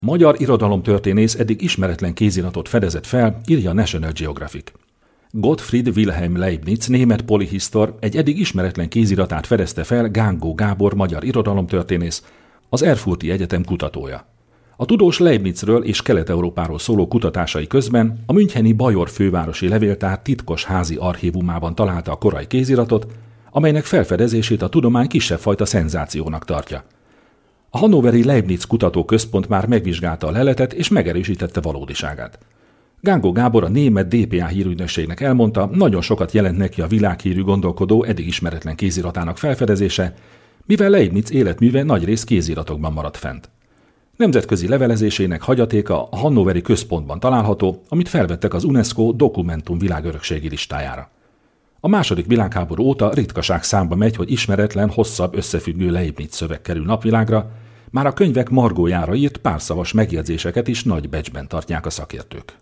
Magyar irodalomtörténész eddig ismeretlen kéziratot fedezett fel, írja a National Geographic. Gottfried Wilhelm Leibniz, német polihisztor egy eddig ismeretlen kéziratát fedezte fel Gángó Gábor magyar irodalomtörténész, az Erfurti Egyetem kutatója. A tudós Leibnizről és Kelet-Európáról szóló kutatásai közben a müncheni Bajor fővárosi levéltár titkos házi archívumában találta a korai kéziratot, amelynek felfedezését a tudomány kisebb fajta szenzációnak tartja. A hannoveri Leibniz kutatóközpont már megvizsgálta a leletet és megerősítette valódiságát. Gángó Gábor a német DPA hírügynökségnek elmondta, nagyon sokat jelent neki a világhírű gondolkodó eddig ismeretlen kéziratának felfedezése, mivel Leibniz életműve nagyrészt kéziratokban maradt fent. Nemzetközi levelezésének hagyatéka a hannoveri központban található, amit felvettek az UNESCO Dokumentum világörökségi listájára. A II. Világháború óta ritkaság számba megy, hogy ismeretlen, hosszabb, összefüggő Leibniz szöveg kerül napvilágra, már a könyvek margójára írt párszavas megjegyzéseket is nagy becsben tartják a szakértők.